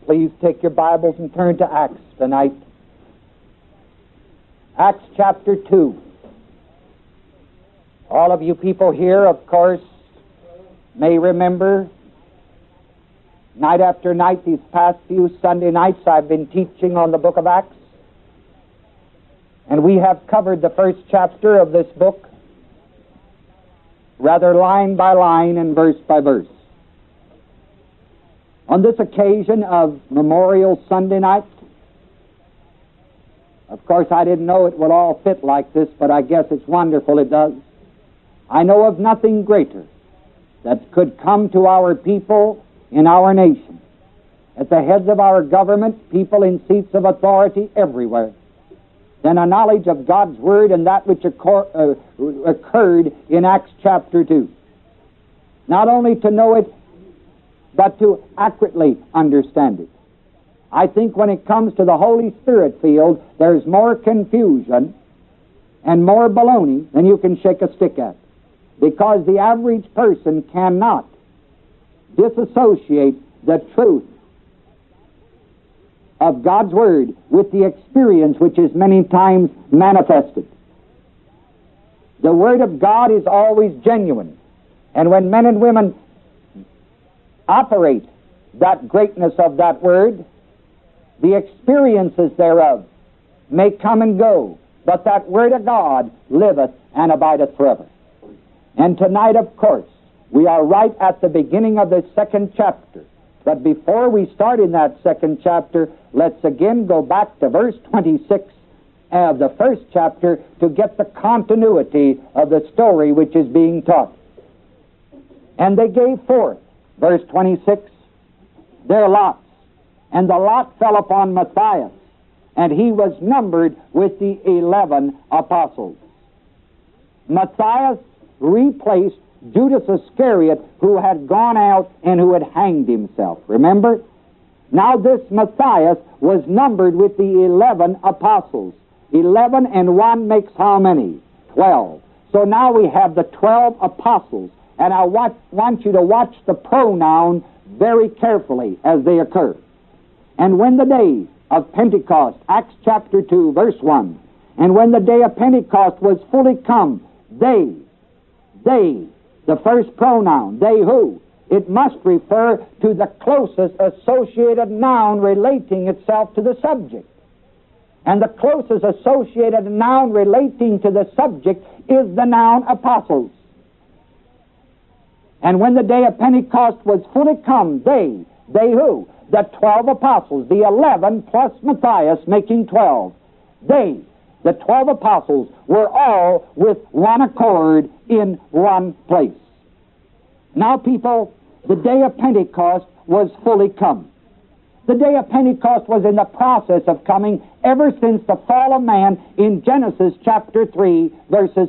Please take your Bibles and turn to Acts tonight. Acts chapter 2. All of you people here, of course, may remember night after night, these past few Sunday nights, I've been teaching on the book of Acts. And we have covered the first chapter of this book, rather line by line and verse by verse. On this occasion of Memorial Sunday night, of course I didn't know it would all fit like this, but I guess it's wonderful it does. I know of nothing greater that could come to our people in our nation, at the heads of our government, people in seats of authority everywhere, than a knowledge of God's Word and that which occurred in Acts chapter 2. Not only to know it, but to accurately understand it. I think when it comes to the Holy Spirit field, there's more confusion and more baloney than you can shake a stick at, because the average person cannot disassociate the truth of God's Word with the experience which is many times manifested. The Word of God is always genuine, and when men and women operate that greatness of that Word, the experiences thereof may come and go, but that Word of God liveth and abideth forever. And tonight, of course, we are right at the beginning of the second chapter. But before we start in that second chapter, let's again go back to verse 26 of the first chapter to get the continuity of the story which is being taught. And they gave forth, verse 26, their lots, and the lot fell upon Matthias, and he was numbered with the 11 apostles. Matthias replaced Judas Iscariot, who had gone out and who had hanged himself. Remember? Now this Matthias was numbered with the 11 apostles. 11 and 1 makes how many? 12. So now we have the 12 apostles. And I want you to watch the pronoun very carefully as they occur. And when the day of Pentecost, Acts chapter 2, verse 1, and when the day of Pentecost was fully come, they, the first pronoun, they who, it must refer to the closest associated noun relating itself to the subject. And the closest associated noun relating to the subject is the noun apostles. And when the day of Pentecost was fully come, they who, the 12 apostles, the 11 plus Matthias making 12, they, the 12 apostles, were all with one accord in one place. Now, people, the day of Pentecost was fully come. The day of Pentecost was in the process of coming ever since the fall of man in Genesis chapter 3, verses,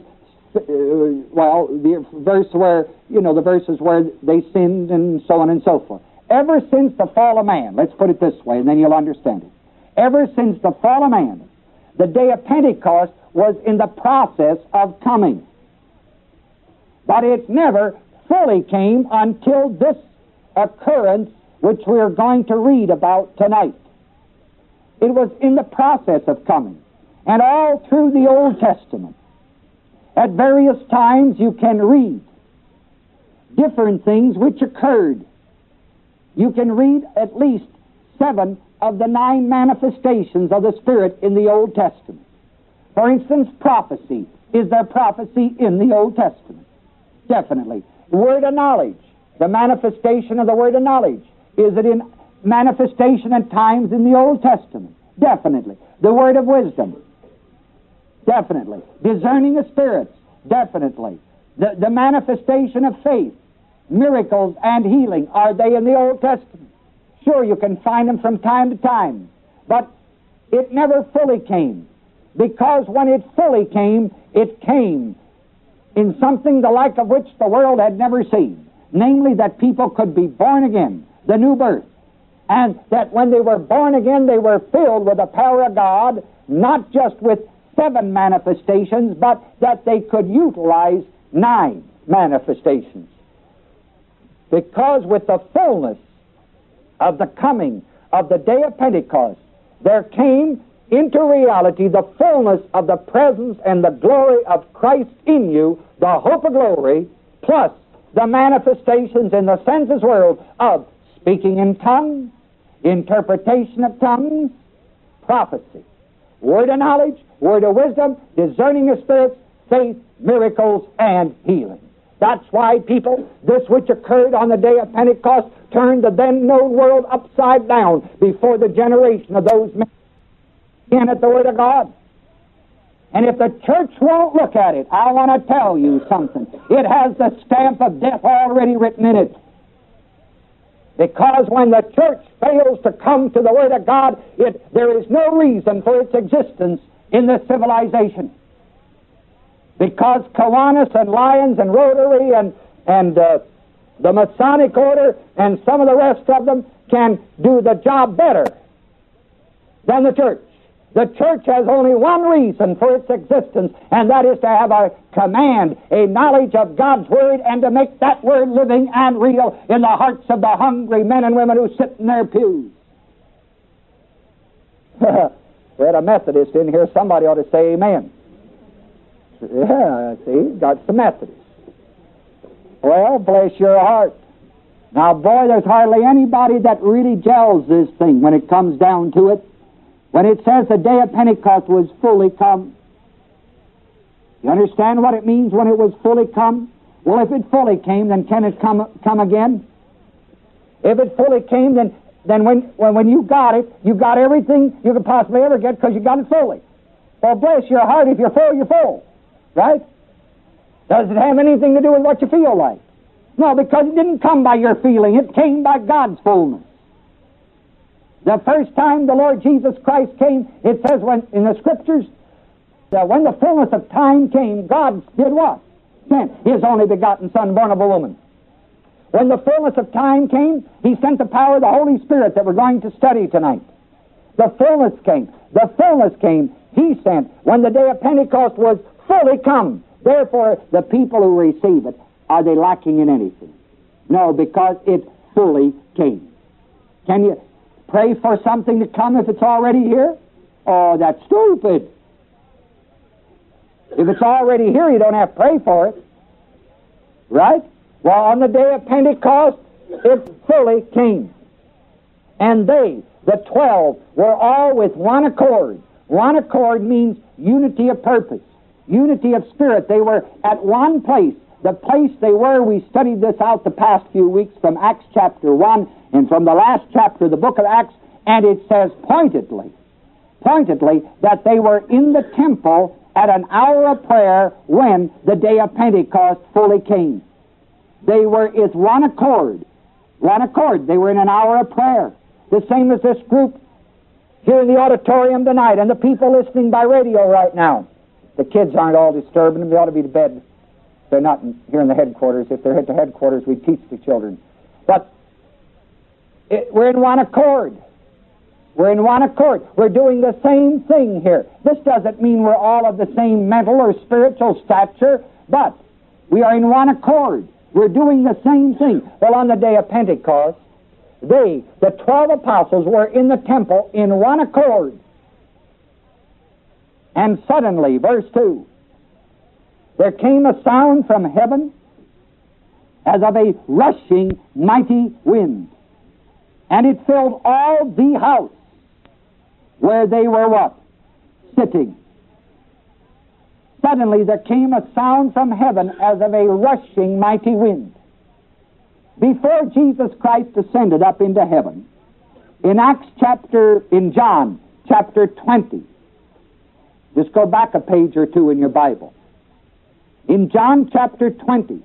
the verse where, the verses where they sinned and so on and so forth. Ever since the fall of man, let's put it this way, and then you'll understand it. Ever since the fall of man, the day of Pentecost was in the process of coming. But it never fully came until this occurrence which we are going to read about tonight. It was in the process of coming. And all through the Old Testament, at various times you can read different things which occurred. You can read at least 7 of the 9 manifestations of the Spirit in the Old Testament. For instance, prophecy. Is there prophecy in the Old Testament? Definitely. Word of knowledge, the manifestation of the word of knowledge. Is it in manifestation at times in the Old Testament? Definitely. The word of wisdom? Definitely. Discerning of spirits? Definitely. The manifestation of faith, miracles and healing, are they in the Old Testament? Sure, you can find them from time to time, but it never fully came, because when it fully came, it came in something the like of which the world had never seen, namely that people could be born again, the new birth, and that when they were born again, they were filled with the power of God, not just with 7 manifestations, but that they could utilize 9 manifestations. Because with the fullness of the coming of the day of Pentecost, there came into reality the fullness of the presence and the glory of Christ in you, the hope of glory, plus the manifestations in the senses world of speaking in tongues, interpretation of tongues, prophecy, word of knowledge, word of wisdom, discerning of spirits, faith, miracles, and healing. That's why, people, this which occurred on the day of Pentecost turned the then known world upside down before the generation of those men in at the Word of God. And if the church won't look at it, I want to tell you something. It has the stamp of death already written in it. Because when the church fails to come to the Word of God, there is no reason for its existence in this civilization. Because Kiwanis and Lions and Rotary and the Masonic Order and some of the rest of them can do the job better than the church. The church has only one reason for its existence, and that is to have a command, a knowledge of God's Word, and to make that Word living and real in the hearts of the hungry men and women who sit in their pews. We had a Methodist in here. Somebody ought to say amen. Yeah, see, got some Methodists. Well, bless your heart. Now, boy, there's hardly anybody that really gels this thing when it comes down to it. When it says the day of Pentecost was fully come. You understand what it means when it was fully come? Well, if it fully came, then can it come again? If it fully came, then when you got it, you got everything you could possibly ever get because you got it fully. Well, bless your heart, if you're full, you're full. Right? Does it have anything to do with what you feel like? No, because it didn't come by your feeling. It came by God's fullness. The first time the Lord Jesus Christ came, it says in the Scriptures, that when the fullness of time came, God did what? Sent His only begotten Son, born of a woman. When the fullness of time came, He sent the power of the Holy Spirit that we're going to study tonight. The fullness came. The fullness came. He sent when the day of Pentecost was fully come. Therefore, the people who receive it, are they lacking in anything? No, because it fully came. Can you pray for something to come if it's already here? Oh, that's stupid. If it's already here, you don't have to pray for it. Right? Well, on the day of Pentecost, it fully came. And they, the 12, were all with one accord. One accord means unity of purpose, unity of spirit. They were at one place. The place they were, we studied this out the past few weeks from Acts chapter 1 and from the last chapter of the book of Acts, and it says pointedly that they were in the temple at an hour of prayer when the day of Pentecost fully came. They were with one accord. One accord. They were in an hour of prayer. The same as this group here in the auditorium tonight and the people listening by radio right now. The kids aren't all disturbing them. They ought to be to bed. They're not here in the headquarters. If they're at the headquarters, we teach the children. But we're in one accord. We're in one accord. We're doing the same thing here. This doesn't mean we're all of the same mental or spiritual stature, but we are in one accord. We're doing the same thing. Well, on the day of Pentecost, they, the 12 apostles, were in the temple in one accord. And suddenly, verse 2, there came a sound from heaven as of a rushing mighty wind, and it filled all the house where they were what? Sitting. Suddenly there came a sound from heaven as of a rushing mighty wind. Before Jesus Christ ascended up into heaven, in John chapter 20, just go back a page or two in your Bible. In John chapter 20,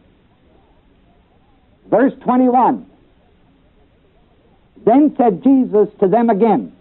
verse 21, then said Jesus to them again,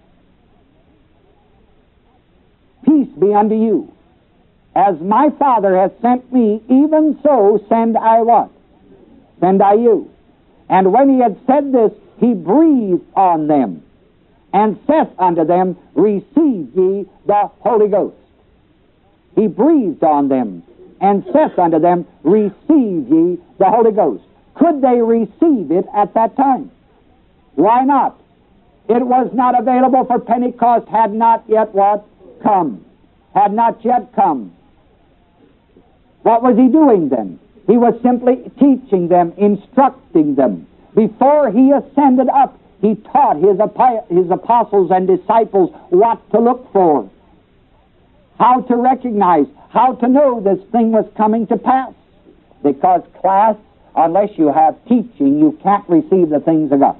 peace be unto you. As my Father hath sent me, even so send I what? Send I you. And when he had said this, he breathed on them, and saith unto them, receive ye the Holy Ghost. He breathed on them, and saith unto them, receive ye the Holy Ghost. Could they receive it at that time? Why not? It was not available, for Pentecost had not yet what? Come. Had not yet come. What was he doing then? He was simply teaching them, instructing them. Before he ascended up, he taught his apostles and disciples what to look for, how to recognize, how to know this thing was coming to pass. Because, class, unless you have teaching, you can't receive the things of God.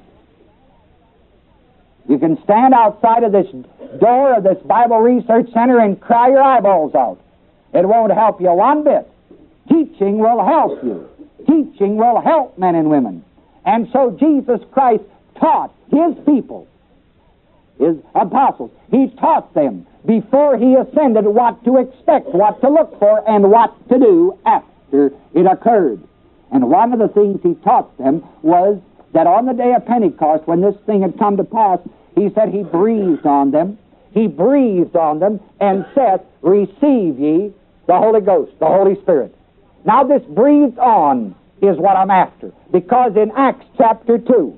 You can stand outside of this door of this Bible Research Center and cry your eyeballs out. It won't help you one bit. Teaching will help you. Teaching will help men and women. And so Jesus Christ taught His people, His apostles. He taught them before He ascended what to expect, what to look for, and what to do after it occurred. And one of the things He taught them was that on the day of Pentecost, when this thing had come to pass, He said He breathed on them. He breathed on them and said, "Receive ye the Holy Ghost," the Holy Spirit. Now this breathed on is what I'm after. Because in Acts chapter 2,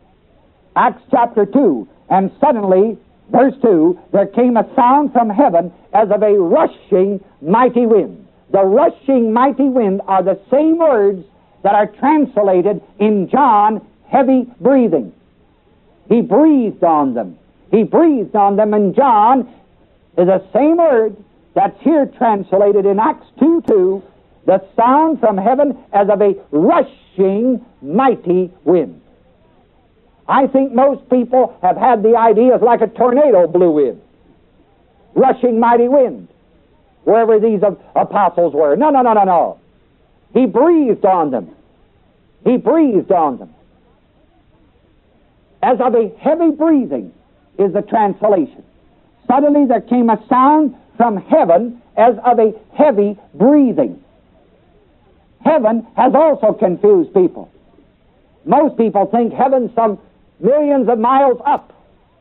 and suddenly, verse 2, there came a sound from heaven as of a rushing mighty wind. The rushing mighty wind are the same words that are translated in John, heavy breathing. He breathed on them. He breathed on them, and John is the same word that's here translated in Acts 2:2, the sound from heaven as of a rushing mighty wind. I think most people have had the idea it's like a tornado blew in. Rushing mighty wind. Wherever these apostles were. No. He breathed on them. He breathed on them. As of a heavy breathing is the translation. Suddenly there came a sound from heaven as of a heavy breathing. Heaven has also confused people. Most people think heaven's some millions of miles up.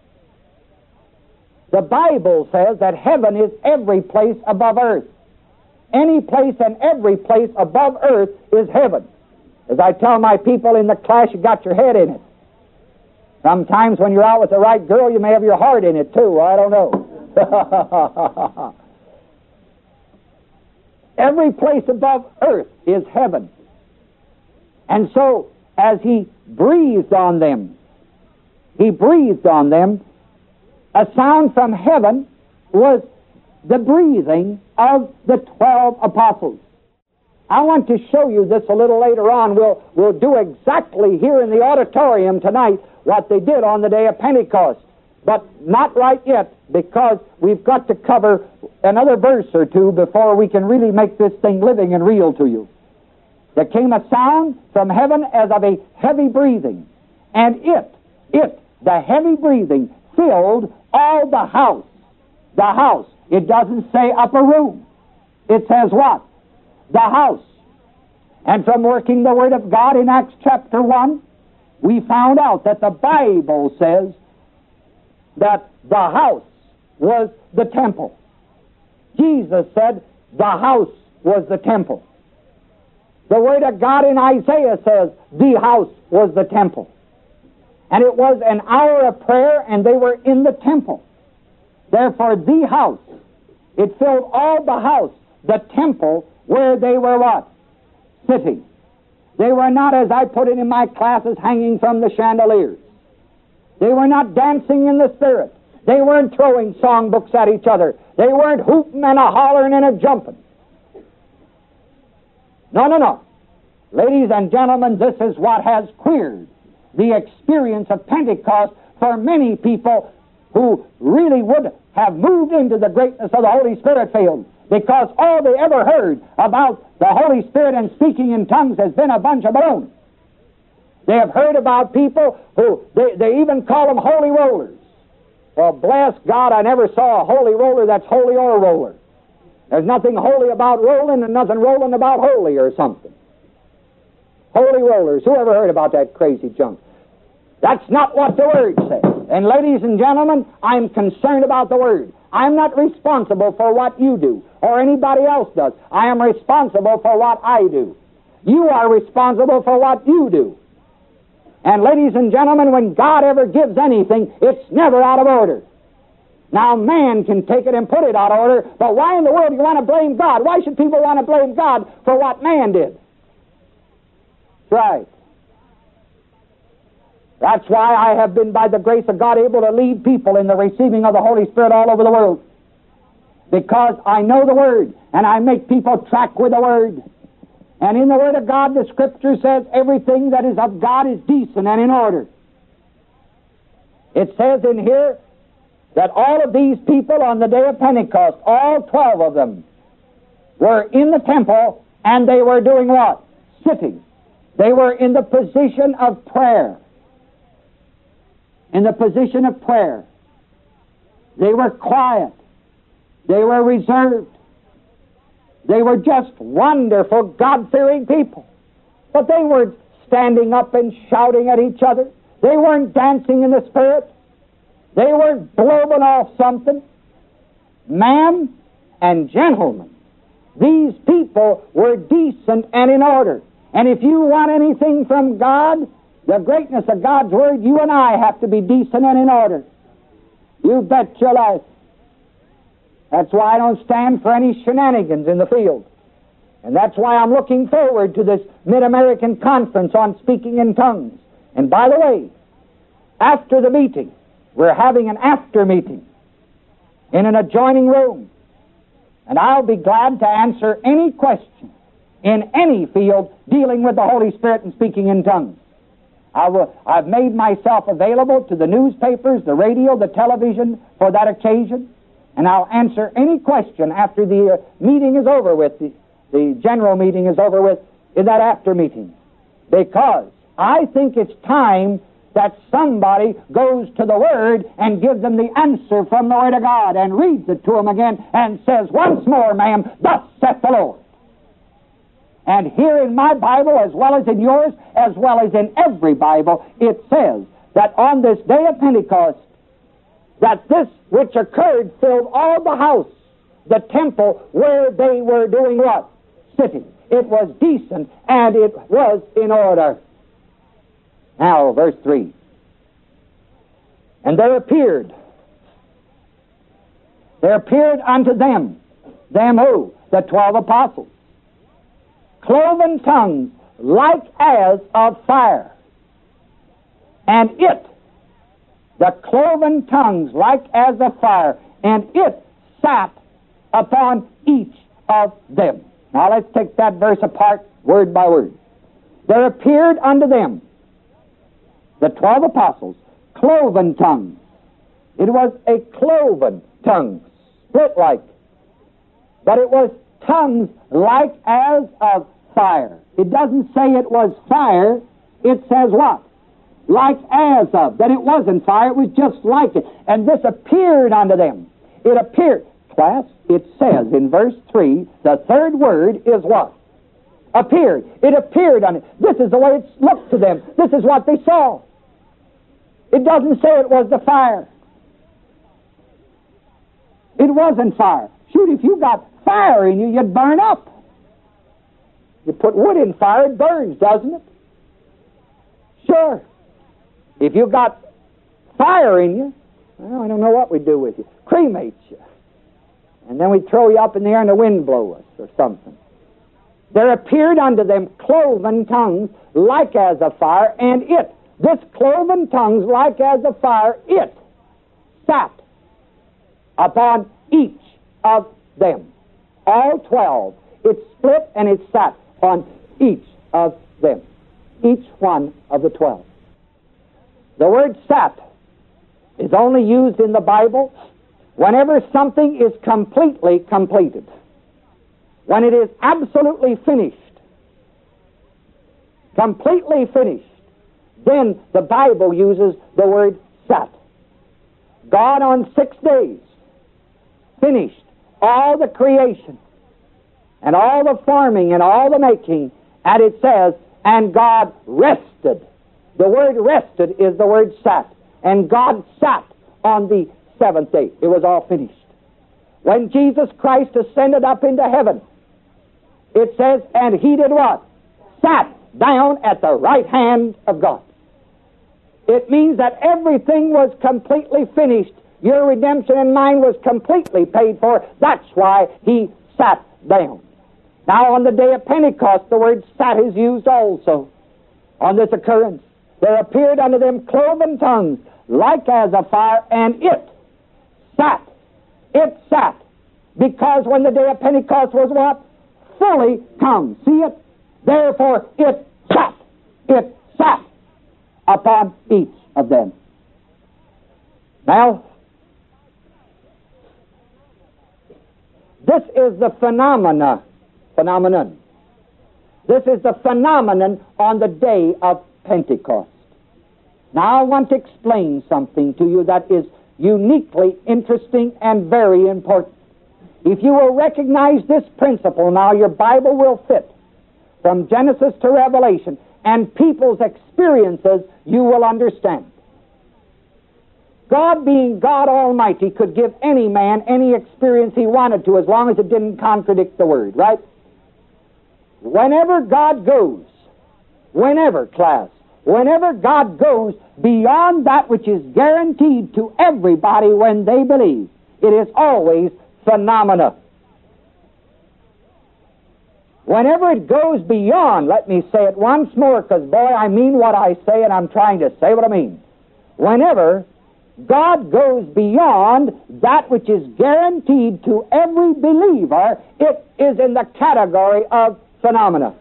The Bible says that heaven is every place above earth. Any place and every place above earth is heaven. As I tell my people in the class, you got your head in it. Sometimes when you're out with the right girl, you may have your heart in it too. I don't know. Every place above earth is heaven. And so, as He breathed on them, a sound from heaven was the breathing of the 12 apostles. I want to show you this a little later on. We'll do exactly here in the auditorium tonight what they did on the day of Pentecost. But not right yet, because we've got to cover another verse or two before we can really make this thing living and real to you. There came a sound from heaven as of a heavy breathing, and the heavy breathing, filled all the house. The house. It doesn't say upper room. It says what? The house. And from working the Word of God in Acts chapter 1, we found out that the Bible says that the house was the temple. Jesus said the house was the temple. The Word of God in Isaiah says the house was the temple. And it was an hour of prayer, and they were in the temple. Therefore, the house, it filled all the house, the temple, where they were what? Sitting. They were not, as I put it in my classes, hanging from the chandeliers. They were not dancing in the Spirit. They weren't throwing songbooks at each other. They weren't hooting and a hollering and a jumping. No. Ladies and gentlemen, this is what has queered the experience of Pentecost for many people who really would have moved into the greatness of the Holy Spirit field, because all they ever heard about the Holy Spirit and speaking in tongues has been a bunch of baloney. They have heard about people who, they even call them holy rollers. Well, bless God, I never saw a holy roller that's holy or a roller. There's nothing holy about rolling and nothing rolling about holy or something. Holy rollers. Who ever heard about that crazy junk? That's not what the Word says. And ladies and gentlemen, I'm concerned about the Word. I'm not responsible for what you do or anybody else does. I am responsible for what I do. You are responsible for what you do. And ladies and gentlemen, when God ever gives anything, it's never out of order. Now, man can take it and put it out of order, but why in the world do you want to blame God? Why should people want to blame God for what man did? That's right. That's why I have been, by the grace of God, able to lead people in the receiving of the Holy Spirit all over the world. Because I know the Word, and I make people track with the Word. And in the Word of God, the Scripture says everything that is of God is decent and in order. It says in here that all of these people on the day of Pentecost, all 12 of them, were in the temple, and they were doing what? Sitting. They were in the position of prayer. In the position of prayer. They were quiet. They were reserved. They were just wonderful, God-fearing people. But they weren't standing up and shouting at each other. They weren't dancing in the Spirit. They weren't blowing off something. Men and gentlemen, these people were decent and in order. And if you want anything from God, the greatness of God's Word, you and I have to be decent and in order. You bet your life. That's why I don't stand for any shenanigans in the field. And that's why I'm looking forward to this Mid-American Conference on Speaking in Tongues. And by the way, after the meeting, we're having an after meeting in an adjoining room. And I'll be glad to answer any question in any field dealing with the Holy Spirit and speaking in tongues. I've made myself available to the newspapers, the radio, the television for that occasion. And I'll answer any question after the meeting is over with, the general meeting is over with, in that after meeting. Because I think it's time that somebody goes to the Word and gives them the answer from the Word of God and reads it to them again and says, once more, ma'am, thus saith the Lord. And here in my Bible, as well as in yours, as well as in every Bible, it says that on this day of Pentecost, that this which occurred filled all the house, the temple, where they were doing what? Sitting. It was decent and it was in order. Now, verse 3. And there appeared unto them who? The 12 apostles, cloven tongues like as of fire. And it, the cloven tongues like as of fire, and it sat upon each of them. Now let's take that verse apart word by word. There appeared unto them, the 12 apostles, cloven tongues. It was a cloven tongue, split like. But it was tongues like as of fire. It doesn't say it was fire. It says what? Like as of. That it wasn't fire, it was just like it. And this appeared unto them. It appeared. Class, it says in verse 3, the third word is what? Appeared. It appeared unto them. This is the way it looked to them. This is what they saw. It doesn't say it was the fire. It wasn't fire. Shoot, if you got fire in you, you'd burn up. You put wood in fire, it burns, doesn't it? Sure. If you got fire in you, well, I don't know what we'd do with you. Cremate you. And then we'd throw you up in the air and the wind blow us or something. There appeared unto them cloven tongues like as of fire, and it, this cloven tongues like as of fire, it sat upon each of them. All 12. It split and it sat on each of them. Each one of the 12. The word sat is only used in the Bible whenever something is completely completed. When it is absolutely finished. Completely finished. Then the Bible uses the word sat. God on 6 days finished all the creation and all the forming and all the making, and it says, and God rested. The word rested is the word sat. And God sat on the seventh day. It was all finished. When Jesus Christ ascended up into heaven, it says, and he did what? Sat down at the right hand of God. It means that everything was completely finished. Your redemption and mine was completely paid for. That's why he sat down. Now, on the day of Pentecost, the word sat is used also on this occurrence. There appeared unto them cloven tongues, like as a fire, and it sat. It sat. Because when the day of Pentecost was what? Fully come. See it? Therefore, it sat. It sat upon each of them. Now, this is the phenomenon. This is the phenomenon on the day of Pentecost. Now, I want to explain something to you that is uniquely interesting and very important. If you will recognize this principle, now your Bible will fit from Genesis to Revelation, and people's experiences you will understand. God, being God Almighty, could give any man any experience he wanted to as long as it didn't contradict the Word, right? Whenever God goes, whenever God goes beyond that which is guaranteed to everybody when they believe, it is always phenomena. Whenever it goes beyond, let me say it once more, because, boy, I mean what I say, and I'm trying to say what I mean. Whenever God goes beyond that which is guaranteed to every believer, it is in the category of phenomena.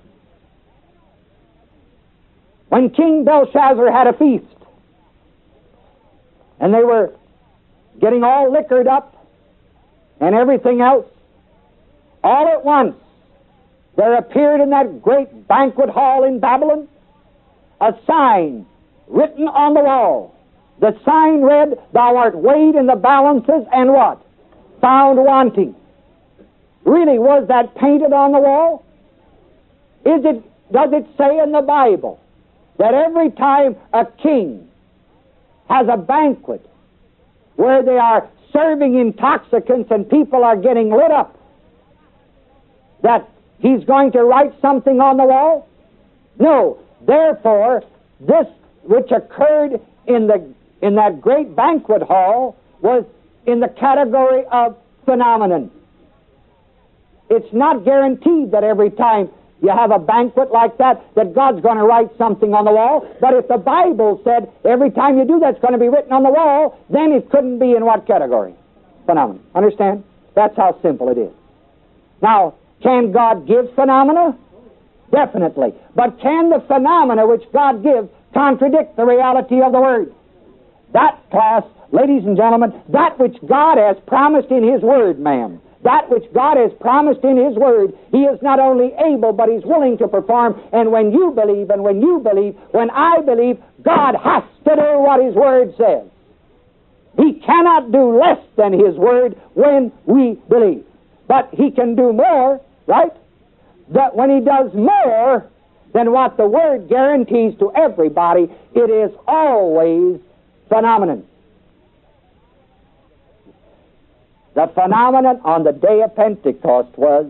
When King Belshazzar had a feast, and they were getting all liquored up and everything else, all at once there appeared in that great banquet hall in Babylon a sign written on the wall. The sign read, "Thou art weighed in the balances and what? Found wanting." Really, was that painted on the wall? Does it say in the Bible that every time a king has a banquet where they are serving intoxicants and people are getting lit up, that he's going to write something on the wall? No. Therefore, this which occurred in that great banquet hall was in the category of phenomenon. It's not guaranteed that every time you have a banquet like that God's going to write something on the wall. But if the Bible said every time you do that's going to be written on the wall, then it couldn't be in what category? Phenomenon. Understand? That's how simple it is. Now, can God give phenomena? Definitely. But can the phenomena which God gives contradict the reality of the Word? That, class, ladies and gentlemen, that which God has promised in His Word, ma'am, that which God has promised in His Word, He is not only able, but He's willing to perform. And when you believe, when I believe, God has to do what His Word says. He cannot do less than His Word when we believe. But He can do more, right? That when He does more than what the Word guarantees to everybody, it is always phenomenon. The phenomenon on the day of Pentecost was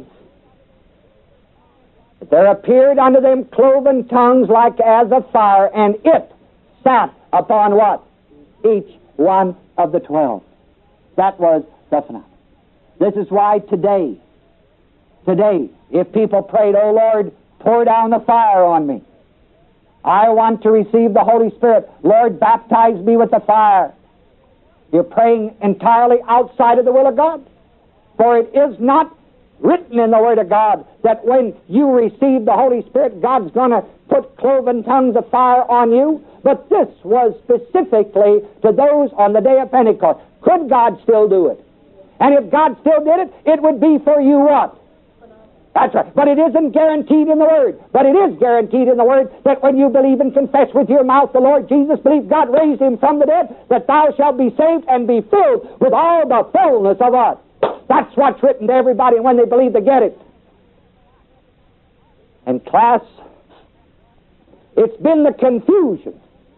that there appeared unto them cloven tongues like as of fire, and it sat upon what? Each one of the 12. That was the phenomenon. This is why today, if people prayed, "Oh Lord, pour down the fire on me. I want to receive the Holy Spirit. Lord, baptize me with the fire." You're praying entirely outside of the will of God. For it is not written in the Word of God that when you receive the Holy Spirit, God's going to put cloven tongues of fire on you. But this was specifically to those on the day of Pentecost. Could God still do it? And if God still did it, it would be for you what? That's right. But it isn't guaranteed in the Word. But it is guaranteed in the Word that when you believe and confess with your mouth the Lord Jesus, believe God raised Him from the dead, that thou shalt be saved and be filled with all the fullness of us. That's what's written to everybody, and when they believe, they get it. And class, it's been the confusion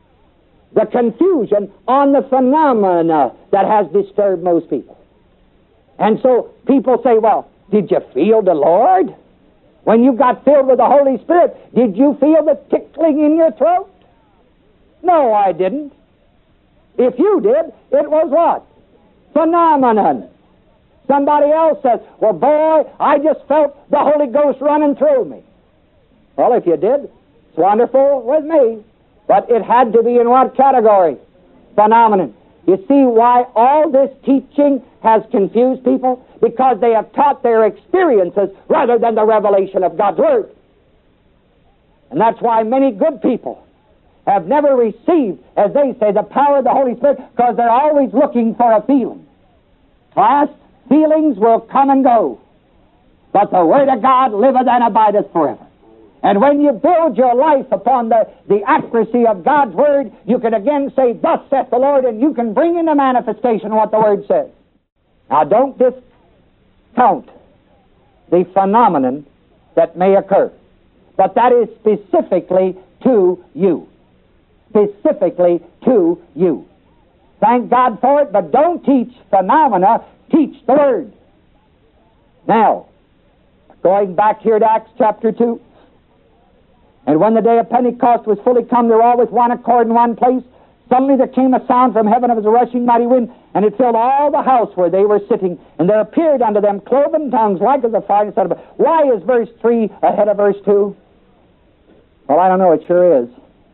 on the phenomena that has disturbed most people. And so people say, "Well, did you feel the Lord? When you got filled with the Holy Spirit, did you feel the tickling in your throat? No, I didn't. If you did, it was what? Phenomenon. Somebody else says, well, boy, I just felt the Holy Ghost running through me. Well, if you did, it's wonderful with me. But it had to be in what category? Phenomenon. You see why all this teaching has confused people? Because they have taught their experiences rather than the revelation of God's Word. And that's why many good people have never received, as they say, the power of the Holy Spirit, because they're always looking for a feeling. Class, feelings will come and go, but the Word of God liveth and abideth forever. And when you build your life upon the accuracy of God's Word, you can again say, thus saith the Lord, and you can bring into manifestation what the Word says. Now don't discount the phenomenon that may occur, but that is specifically to you. Specifically to you. Thank God for it, but don't teach phenomena, teach the Word. Now, going back here to Acts chapter 2, and when the day of Pentecost was fully come, they were all with one accord in one place. Suddenly there came a sound from heaven as a rushing mighty wind, and it filled all the house where they were sitting. And there appeared unto them cloven tongues like as a fire. And said, why is verse 3 ahead of verse 2? Well, I don't know. It sure is.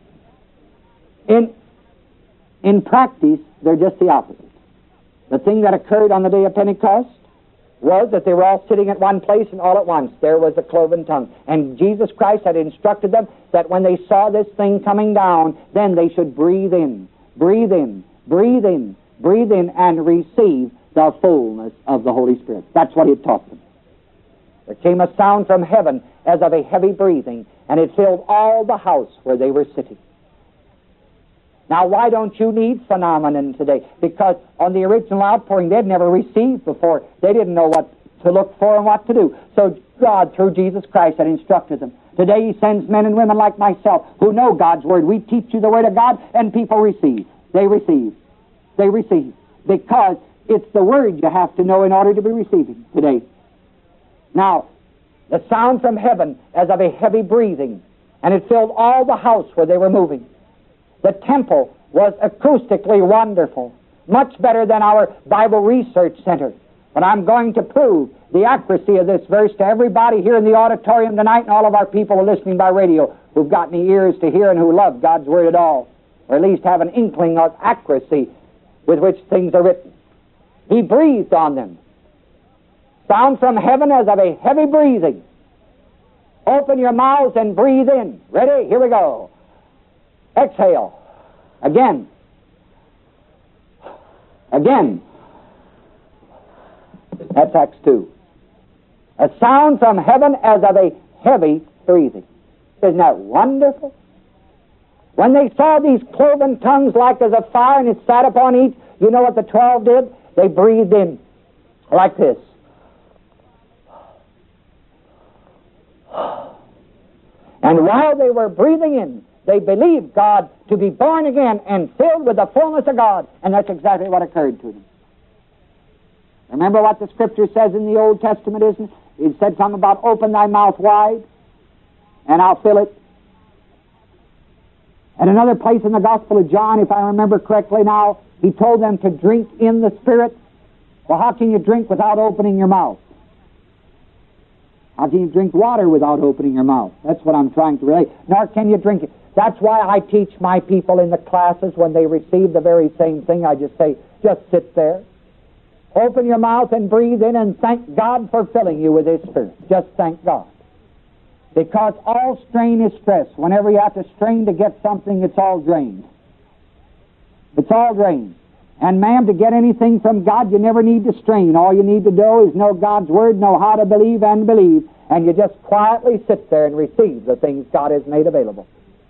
In practice, they're just the opposite. The thing that occurred on the day of Pentecost was that they were all sitting at one place, and all at once there was a cloven tongue. And Jesus Christ had instructed them that when they saw this thing coming down, then they should breathe in, breathe in, breathe in, breathe in, and receive the fullness of the Holy Spirit. That's what he had taught them. There came a sound from heaven as of a heavy breathing, and it filled all the house where they were sitting. Now, why don't you need phenomenon today? Because on the original outpouring, they'd never received before. They didn't know what to look for and what to do. So God, through Jesus Christ, had instructed them. Today He sends men and women like myself who know God's Word. We teach you the Word of God, and people receive. They receive. They receive. Because it's the Word you have to know in order to be receiving today. Now, the sound from heaven as of a heavy breathing, and it filled all the house where they were moving. The temple was acoustically wonderful, much better than our Bible Research Center. But I'm going to prove the accuracy of this verse to everybody here in the auditorium tonight, and all of our people who are listening by radio who've got any ears to hear and who love God's Word at all, or at least have an inkling of accuracy with which things are written. He breathed on them. Sound from heaven as of a heavy breathing. Open your mouths and breathe in. Ready? Here we go. Exhale. Again. Again. That's Acts 2. A sound from heaven as of a heavy breathing. Isn't that wonderful? When they saw these cloven tongues like as a fire, and it sat upon each, you know what the 12 did? They breathed in like this. And while they were breathing in, they believed God to be born again and filled with the fullness of God. And that's exactly what occurred to them. Remember what the Scripture says in the Old Testament, isn't it? It said something about open thy mouth wide, and I'll fill it. At another place in the Gospel of John, if I remember correctly now, He told them to drink in the Spirit. Well, how can you drink without opening your mouth? How can you drink water without opening your mouth? That's what I'm trying to relate. Nor can you drink it. That's why I teach my people in the classes when they receive the very same thing. I just say, just sit there. Open your mouth and breathe in and thank God for filling you with His Spirit. Just thank God. Because all strain is stress. Whenever you have to strain to get something, it's all drained. It's all drained. And ma'am, to get anything from God, you never need to strain. All you need to do is know God's Word, know how to believe and believe, and you just quietly sit there and receive the things God has made available.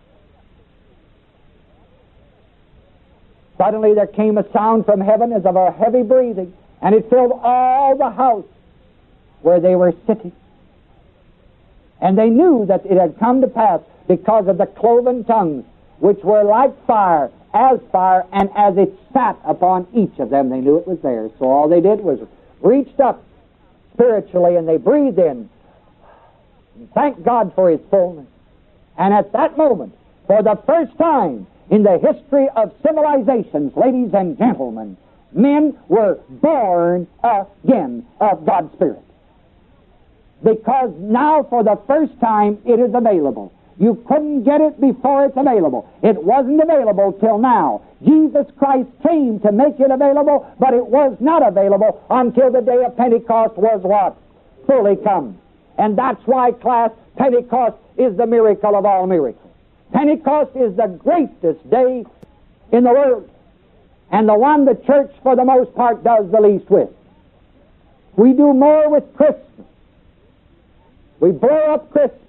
Suddenly there came a sound from heaven as of a heavy breathing, and it filled all the house where they were sitting. And they knew that it had come to pass because of the cloven tongues, which were like fire, as fire, and as it sat upon each of them, they knew it was there. So all they did was reached up spiritually, and they breathed in. And thank God for His fullness. And at that moment, for the first time in the history of civilizations, ladies and gentlemen, men were born again of God's Spirit. Because now, for the first time, it is available. You couldn't get it before it's available. It wasn't available till now. Jesus Christ came to make it available, but it was not available until the day of Pentecost was what? Fully come. And that's why, class, Pentecost is the miracle of all miracles. Pentecost is the greatest day in the world, and the one the church, for the most part, does the least with. We do more with Christmas. We blow up Christmas.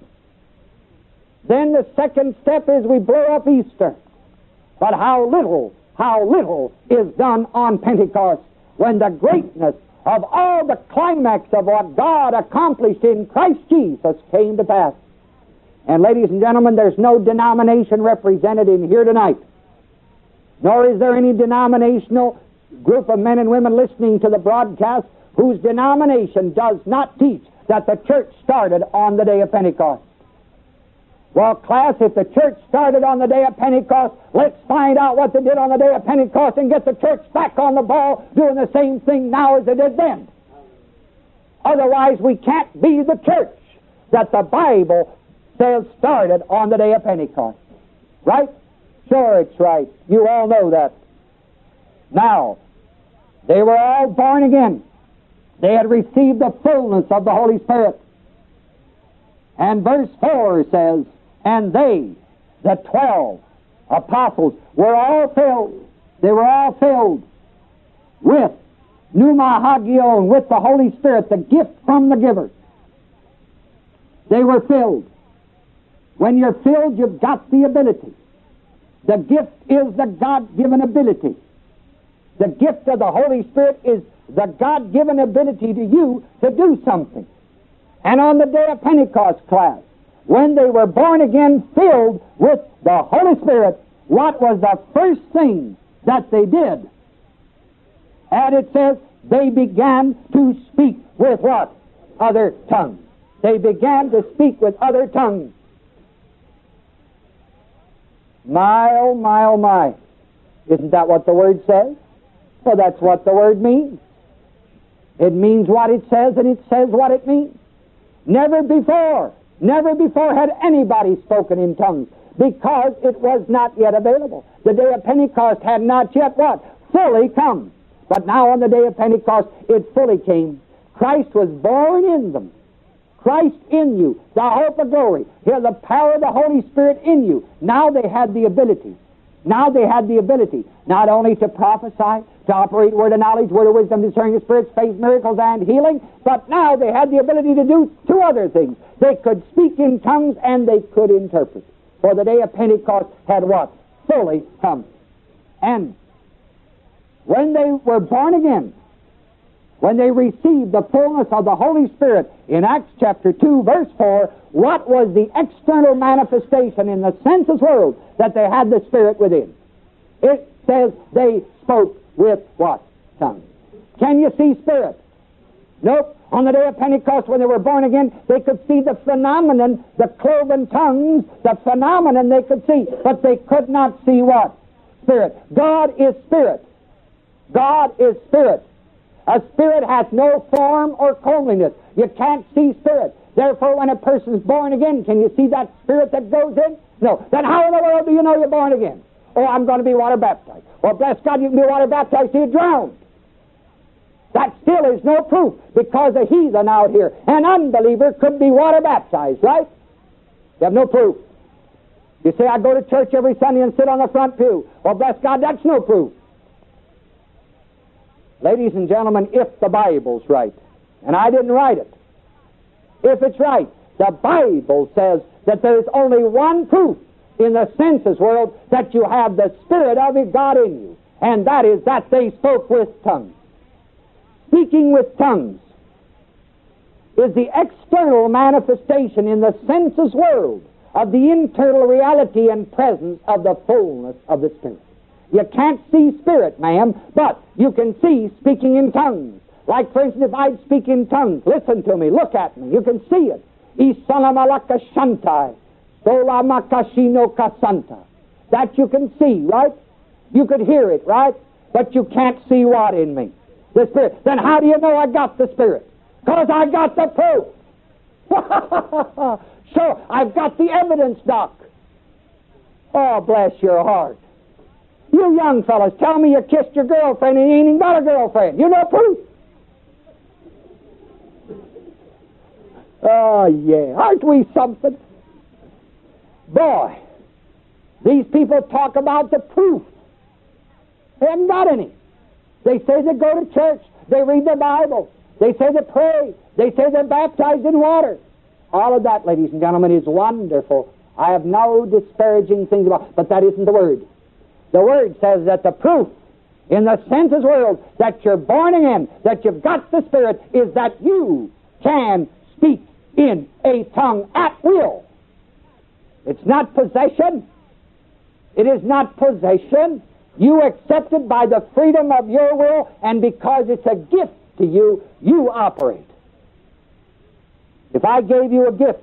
Then the second step is we blow up Easter. But how little is done on Pentecost, when the greatness of all the climax of what God accomplished in Christ Jesus came to pass. And ladies and gentlemen, there's no denomination represented in here tonight, nor is there any denominational group of men and women listening to the broadcast whose denomination does not teach that the church started on the day of Pentecost. Well, class, if the church started on the day of Pentecost, let's find out what they did on the day of Pentecost and get the church back on the ball doing the same thing now as they did then. Otherwise, we can't be the church that the Bible says started on the day of Pentecost. Right? Sure, it's right. You all know that. Now, they were all born again. They had received the fullness of the Holy Spirit. And verse 4 says, and they, the 12 apostles, were all filled. They were all filled with pneuma hagion, with the Holy Spirit, the gift from the giver. They were filled. When you're filled, you've got the ability. The gift is the God-given ability. The gift of the Holy Spirit is the God-given ability to you to do something. And on the day of Pentecost, class, when they were born again, filled with the Holy Spirit, what was the first thing that they did? And it says, they began to speak with what? Other tongues. They began to speak with other tongues. My, oh my, oh my. Isn't that what the Word says? Well, that's what the Word means. It means what it says, and it says what it means. Never before had anybody spoken in tongues, because it was not yet available. The day of Pentecost had not yet what? Fully come. But now on the day of Pentecost, it fully came. Christ was born in them. Christ in you, the hope of glory. Here, the power of the Holy Spirit in you. Now they had the ability. Now they had the ability not only to prophesy, to operate word of knowledge, word of wisdom, discerning of spirits, faith, miracles, and healing, but now they had the ability to do two other things. They could speak in tongues and they could interpret. For the day of Pentecost had what? Fully come. And when they were born again, when they received the fullness of the Holy Spirit in Acts chapter 2, verse 4, what was the external manifestation in the senseless world that they had the Spirit within? It says they spoke with what? Tongues. Can you see Spirit? Nope. On the day of Pentecost, when they were born again, they could see the phenomenon, the cloven tongues, the phenomenon they could see, but they could not see what? Spirit. God is Spirit. God is Spirit. A spirit has no form or comeliness. You can't see Spirit. Therefore, when a person's born again, can you see that Spirit that goes in? No. Then how in the world do you know you're born again? Oh, I'm going to be water baptized. Well, bless God, you can be water baptized till you're drowned. That still is no proof, because a heathen out here, an unbeliever, could be water baptized, right? You have no proof. You say, I go to church every Sunday and sit on the front pew. Well, bless God, that's no proof. Ladies and gentlemen, if the Bible's right, and I didn't write it, if it's right, the Bible says that there's only one proof in the senses world that you have the Spirit of God in you, and that is that they spoke with tongues. Speaking with tongues is the external manifestation in the senses world of the internal reality and presence of the fullness of the Spirit. You can't see Spirit, ma'am, but you can see speaking in tongues. Like, for instance, if I'd speak in tongues, listen to me, look at me, you can see it. Isalamalaka shantai, solamakashino kasanta. That you can see, right? You could hear it, right? But you can't see what in me? The Spirit. Then how do you know I got the Spirit? Because I got the proof. So I've got the evidence, Doc. Oh, bless your heart. You young fellas, tell me you kissed your girlfriend and you ain't even got a girlfriend. You know proof? Oh, yeah. Aren't we something? Boy, these people talk about the proof. They haven't got any. They say they go to church. They read the Bible. They say they pray. They say they're baptized in water. All of that, ladies and gentlemen, is wonderful. I have no disparaging things about it, but that isn't the Word. The Word says that the proof in the senses world that you're born again, that you've got the Spirit, is that you can speak in a tongue at will. It's not possession. It is not possession. You accept it by the freedom of your will, and because it's a gift to you, you operate. If I gave you a gift,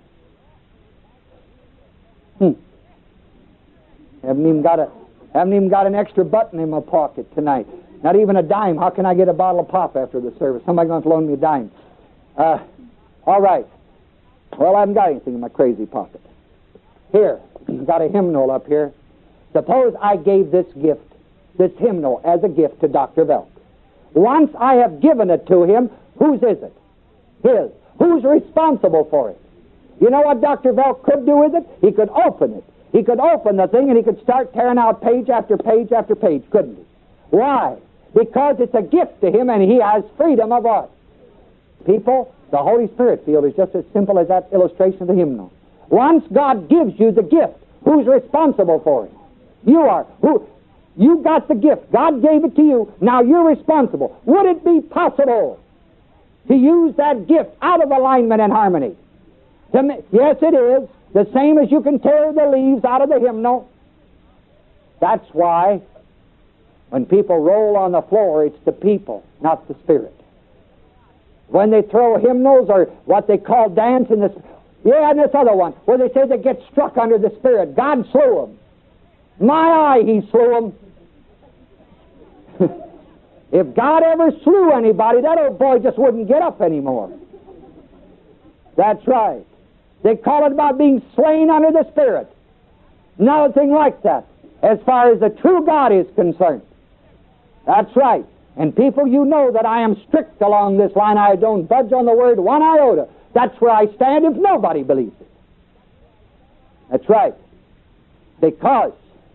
haven't even got an extra button in my pocket tonight. Not even a dime. How can I get a bottle of pop after the service? Somebody's going to loan me a dime. All right. Well, I haven't got anything in my crazy pocket. Here, I've got a hymnal up here. Suppose I gave this gift, this hymnal, as a gift to Dr. Belk. Once I have given it to him, whose is it? His. Who's responsible for it? You know what Dr. Belk could do with it? He could open it. He could open the thing and he could start tearing out page after page after page, couldn't he? Why? Because it's a gift to him and he has freedom of what? People, the Holy Spirit field is just as simple as that illustration of the hymnal. Once God gives you the gift, who's responsible for it? You are. You got the gift. God gave it to you. Now you're responsible. Would it be possible to use that gift out of alignment and harmony? Yes, it is. The same as you can tear the leaves out of the hymnal. That's why when people roll on the floor, it's the people, not the Spirit. When they throw hymnals or what they call dance in the... Yeah, and this other one, where they say they get struck under the Spirit. God slew them. My eye, He slew them. If God ever slew anybody, that old boy just wouldn't get up anymore. That's right. They call it about being slain under the Spirit. Nothing like that, as far as the true God is concerned. That's right. And people, you know that I am strict along this line. I don't budge on the word one iota. That's where I stand if nobody believes it. That's right. Because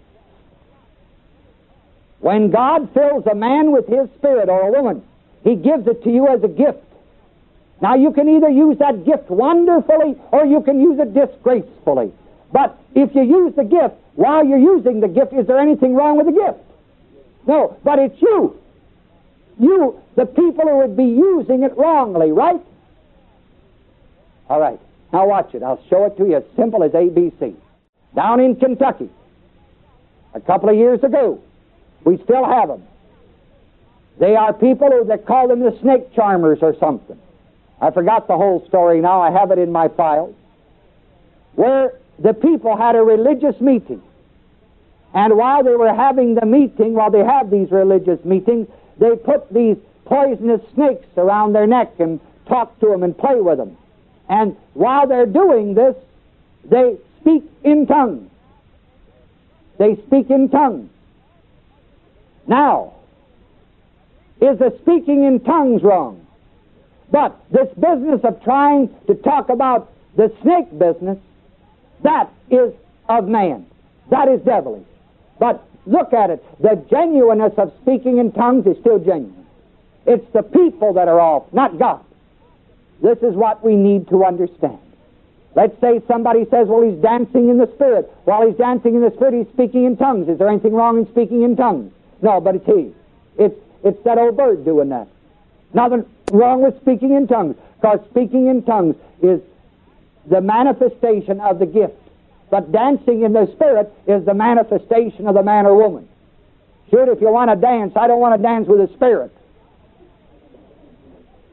when God fills a man with His Spirit or a woman, He gives it to you as a gift. Now you can either use that gift wonderfully or you can use it disgracefully. But if you use the gift, while you're using the gift, is there anything wrong with the gift? No, but it's you. You, the people who would be using it wrongly, right? All right, now watch it. I'll show it to you as simple as ABC. Down in Kentucky, a couple of years ago, we still have them. They are people who they call them the snake charmers or something. I forgot the whole story now. I have it in my files. Where the people had a religious meeting. And while they were having the meeting, while they have these religious meetings, they put these poisonous snakes around their neck and talk to them and play with them. And while they're doing this, they speak in tongues. They speak in tongues. Now, is the speaking in tongues wrong? But this business of trying to talk about the snake business, that is of man. That is devilish. But look at it. The genuineness of speaking in tongues is still genuine. It's the people that are off, not God. This is what we need to understand. Let's say somebody says, well, he's dancing in the Spirit. While he's dancing in the Spirit, he's speaking in tongues. Is there anything wrong in speaking in tongues? No, but it's he. It's that old bird doing that. Nothing wrong with speaking in tongues, because speaking in tongues is the manifestation of the gift. But dancing in the Spirit is the manifestation of the man or woman. Sure, if you want to dance, I don't want to dance with the Spirit.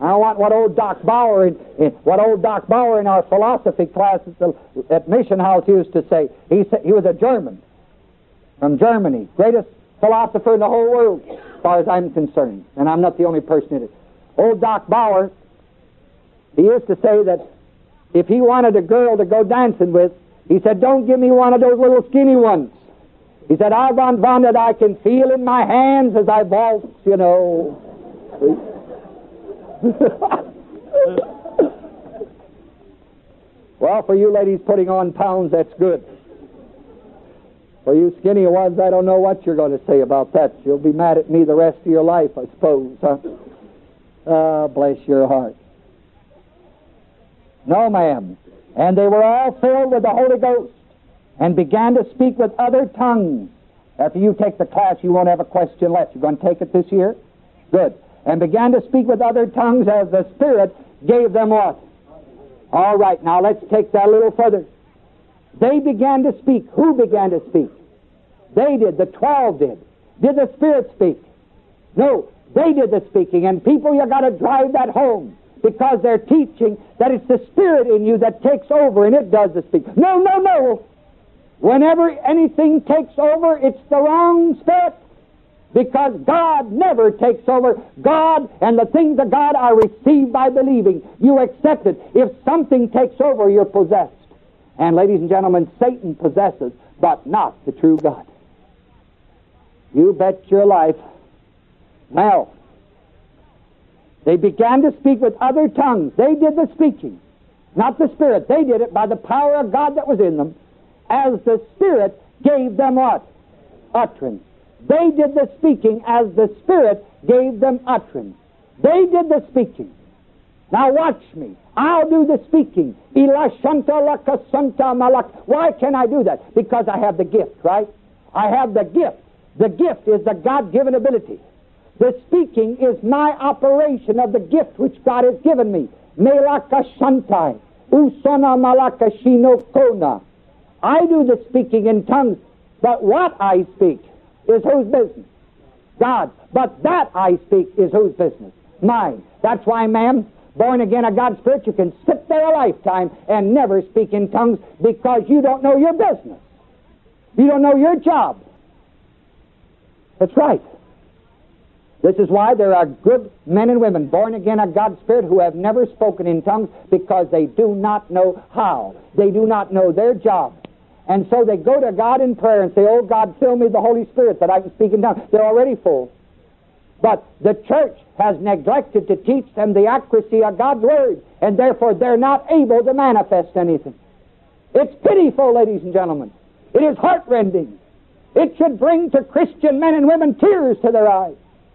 I want what old Doc Bauer in our philosophy class at Mission House used to say. He was a German from Germany, greatest philosopher in the whole world, as far as I'm concerned, and I'm not the only person in it. Old Doc Bauer, he used to say that if he wanted a girl to go dancing with, he said, "Don't give me one of those little skinny ones." He said, "I want one that I can feel in my hands as I waltz, you know." Well, for you ladies putting on pounds, that's good. For you skinny ones, I don't know what you're going to say about that. You'll be mad at me the rest of your life, I suppose, huh? Bless your heart. No, ma'am. And they were all filled with the Holy Ghost and began to speak with other tongues. After you take the class, you won't have a question left. You're going to take it this year? Good. And began to speak with other tongues as the Spirit gave them what? All right, now let's take that a little further. They began to speak. Who began to speak? They did. The 12 did. Did the Spirit speak? No, they did the speaking. And people, you got to drive that home, because they're teaching that it's the Spirit in you that takes over and it does the speaking. No, no, no. Whenever anything takes over, it's the wrong spirit, because God never takes over. God and the things of God are received by believing. You accept it. If something takes over, you're possessed. And ladies and gentlemen, Satan possesses, but not the true God. You bet your life. Now, they began to speak with other tongues. They did the speaking, not the Spirit. They did it by the power of God that was in them, as the Spirit gave them what? Utterance. They did the speaking as the Spirit gave them utterance. They did the speaking. Now watch me. I'll do the speaking. Why can I do that? Because I have the gift, right? I have the gift. The gift is the God-given ability. The speaking is my operation of the gift which God has given me. Melakashantai, usona malakashinokona. I do the speaking in tongues, but what I speak is whose business? God's. But that I speak is whose business? Mine. That's why, ma'am, born again of God's Spirit, you can sit there a lifetime and never speak in tongues, because you don't know your business. You don't know your job. That's right. This is why there are good men and women born again of God's Spirit who have never spoken in tongues, because they do not know how. They do not know their job. And so they go to God in prayer and say, "Oh God, fill me with the Holy Spirit that I can speak in tongues." They're already full. But the church has neglected to teach them the accuracy of God's Word, and therefore they're not able to manifest anything. It's pitiful, ladies and gentlemen. It is heartrending. It should bring to Christian men and women tears to their eyes,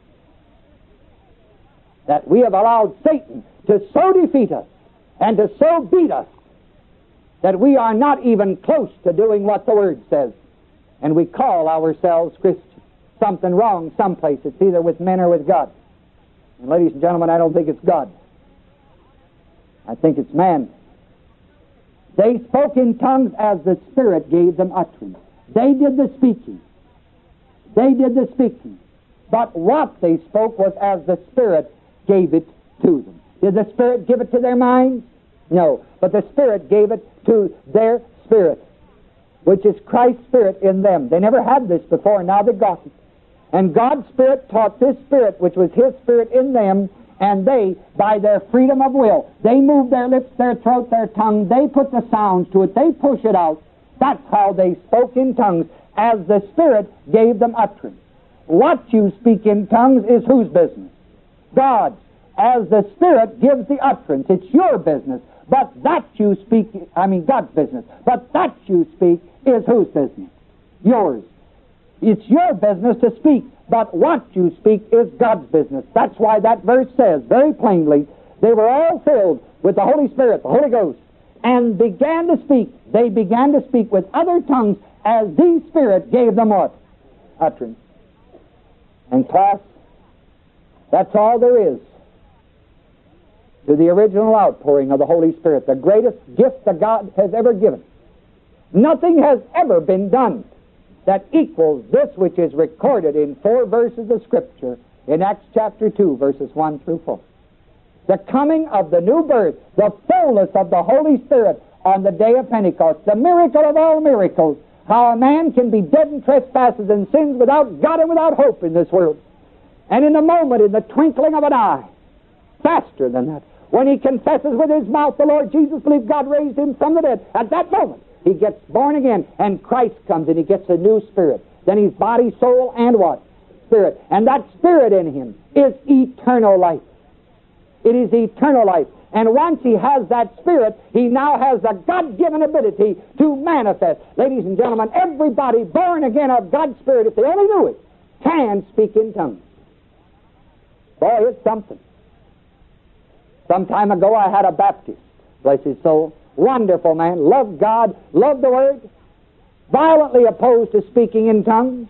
that we have allowed Satan to so defeat us and to so beat us that we are not even close to doing what the Word says, and we call ourselves Christians. Something wrong someplace. It's either with men or with God. And ladies and gentlemen, I don't think it's God. I think it's man. They spoke in tongues as the Spirit gave them utterance. They did the speaking. They did the speaking. But what they spoke was as the Spirit gave it to them. Did the Spirit give it to their minds? No. But the Spirit gave it to their spirit, which is Christ's Spirit in them. They never had this before, and now they got it. And God's Spirit taught this Spirit, which was His Spirit in them, and they, by their freedom of will, they move their lips, their throat, their tongue, they put the sounds to it, they push it out. That's how they spoke in tongues, as the Spirit gave them utterance. What you speak in tongues is whose business? God's. As the Spirit gives the utterance, it's your business. But that you speak, God's business. But that you speak is whose business? Yours. It's your business to speak, but what you speak is God's business. That's why that verse says very plainly, they were all filled with the Holy Spirit, the Holy Ghost, and began to speak. They began to speak with other tongues as the Spirit gave them what? Utterance. And class, that's all there is to the original outpouring of the Holy Spirit, the greatest gift that God has ever given. Nothing has ever been done that equals this which is recorded in 4 verses of Scripture in Acts chapter 2, verses 1 through 4. the coming of the new birth, the fullness of the Holy Spirit on the day of Pentecost, the miracle of all miracles, how a man can be dead in trespasses and sins without God and without hope in this world. And in a moment, in the twinkling of an eye, faster than that, when he confesses with his mouth the Lord Jesus, believe God raised him from the dead, at that moment he gets born again, and Christ comes and he gets a new spirit. Then he's body, soul, and what? Spirit. And that spirit in him is eternal life. It is eternal life. And once he has that spirit, he now has the God-given ability to manifest. Ladies and gentlemen, everybody born again of God's Spirit, if they only knew it, can speak in tongues. Boy, it's something. Some time ago I had a Baptist, bless his soul, wonderful man, loved God, loved the Word, violently opposed to speaking in tongues.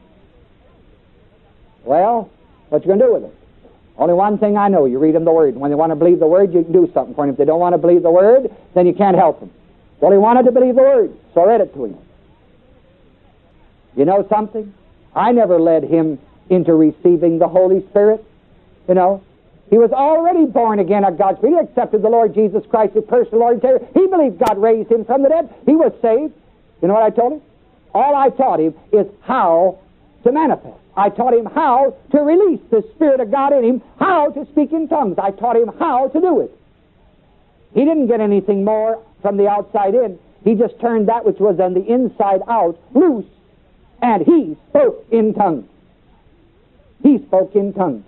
Well, what you going to do with him? Only one thing I know, you read them the Word. And when they want to believe the Word, you can do something for them. If they don't want to believe the Word, then you can't help them. Well, he wanted to believe the Word, so I read it to him. You know something? I never led him into receiving the Holy Spirit. You know, he was already born again of God's Spirit. He accepted the Lord Jesus Christ as personal Lord and Savior. He believed God raised him from the dead. He was saved. You know what I told him? All I taught him is how to manifest. I taught him how to release the Spirit of God in him, how to speak in tongues. I taught him how to do it. He didn't get anything more from the outside in. He just turned that which was on the inside out loose, and he spoke in tongues. He spoke in tongues.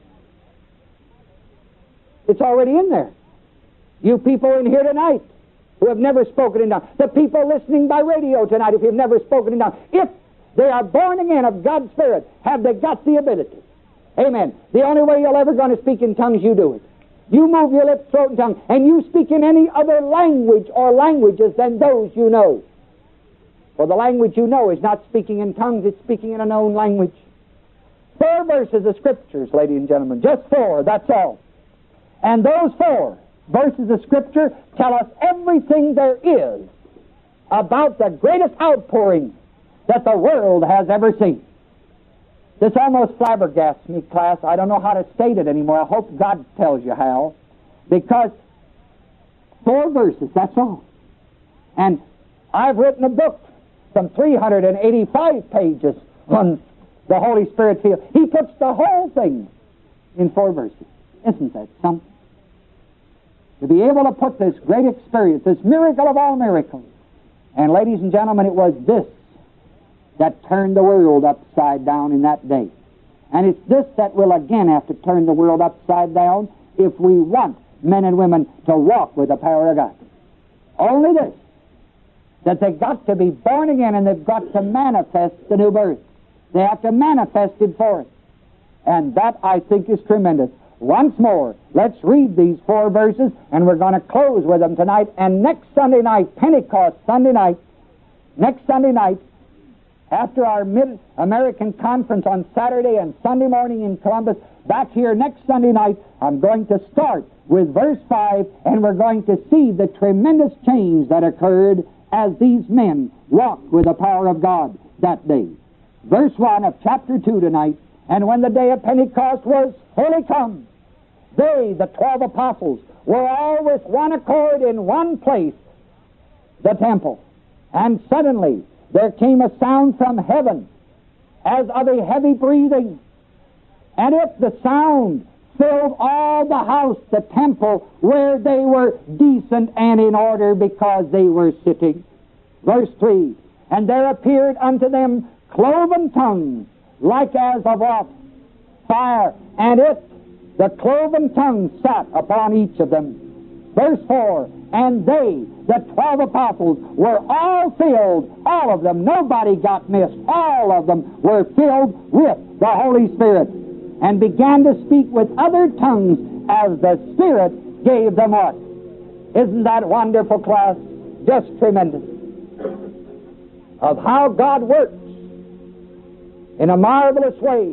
It's already in there. You people in here tonight who have never spoken in tongues, the people listening by radio tonight, if you've never spoken in tongues, if they are born again of God's Spirit, have they got the ability? Amen. The only way you're ever going to speak in tongues, you do it. You move your lips, throat, and tongue, and you speak in any other language or languages than those you know. For the language you know is not speaking in tongues, it's speaking in a known language. 4 verses of Scriptures, ladies and gentlemen, just 4, that's all. And those 4 verses of Scripture tell us everything there is about the greatest outpouring that the world has ever seen. This almost flabbergasts me, class. I don't know how to state it anymore. I hope God tells you how. Because 4 verses, that's all. And I've written a book, some 385 pages on the Holy Spirit field. He puts the whole thing in 4 verses. Isn't that something? To be able to put this great experience, this miracle of all miracles. And ladies and gentlemen, it was this that turned the world upside down in that day. And it's this that will again have to turn the world upside down if we want men and women to walk with the power of God. Only this, that they've got to be born again and they've got to manifest the new birth. They have to manifest it for us. And that, I think, is tremendous. Once more, let's read these 4 verses, and we're going to close with them tonight. And next Sunday night, Pentecost Sunday night, next Sunday night, after our Mid-American Conference on Saturday and Sunday morning in Columbus, back here next Sunday night, I'm going to start with verse 5, and we're going to see the tremendous change that occurred as these men walked with the power of God that day. Verse 1 of chapter 2 tonight, and when the day of Pentecost was fully come, they, the 12 apostles, were all with one accord in one place, the temple. And suddenly there came a sound from heaven as of a heavy breathing, and it, the sound, filled all the house, the temple, where they were decent and in order because they were sitting. Verse 3, and there appeared unto them cloven tongues, like as of what? Fire, and it, the cloven tongues, sat upon each of them. Verse 4, and they, the 12 apostles, were all filled, all of them, nobody got missed, all of them were filled with the Holy Spirit, and began to speak with other tongues as the Spirit gave them what? Isn't that wonderful, class? Just tremendous. Of how God works in a marvelous way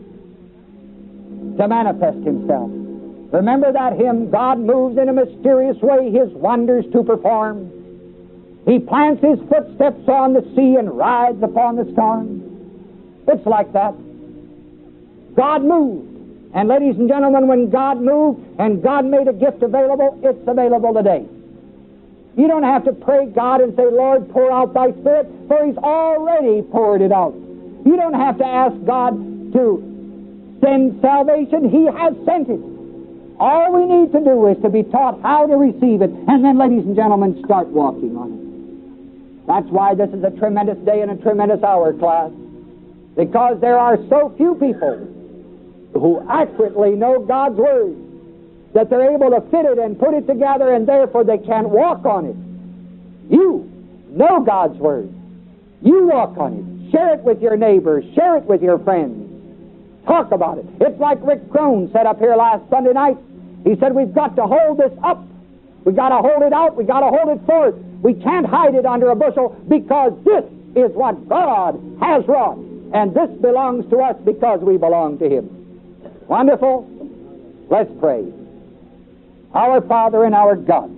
to manifest Himself. Remember that hymn, God moves in a mysterious way His wonders to perform. He plants His footsteps on the sea and rides upon the storm. It's like that. God moved And ladies and gentlemen, when God moved and God made a gift available, it's available today. You don't have to pray God and say, Lord, pour out thy Spirit, for He's already poured it out. You don't have to ask God to send salvation. He has sent it. All we need to do is to be taught how to receive it, and then, ladies and gentlemen, start walking on it. That's why this is a tremendous day and a tremendous hour, class, because there are so few people who accurately know God's Word that they're able to fit it and put it together, and therefore they can't walk on it. You know God's Word. You walk on it. Share it with your neighbors. Share it with your friends. Talk about it. It's like Rick Crone said up here last Sunday night. He said, we've got to hold this up. We've got to hold it out. We've got to hold it forth. We can't hide it under a bushel, because this is what God has wrought. And this belongs to us because we belong to Him. Wonderful. Let's pray. Our Father and our God,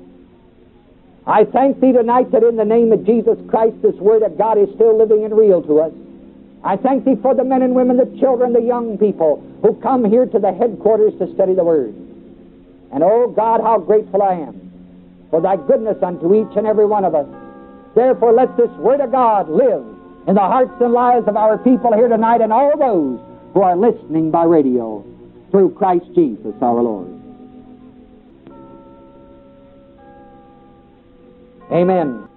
I thank Thee tonight that in the name of Jesus Christ, this Word of God is still living and real to us. I thank Thee for the men and women, the children, the young people who come here to the headquarters to study the Word. And oh God, how grateful I am for Thy goodness unto each and every one of us. Therefore, let this Word of God live in the hearts and lives of our people here tonight, and all those who are listening by radio, through Christ Jesus our Lord. Amen.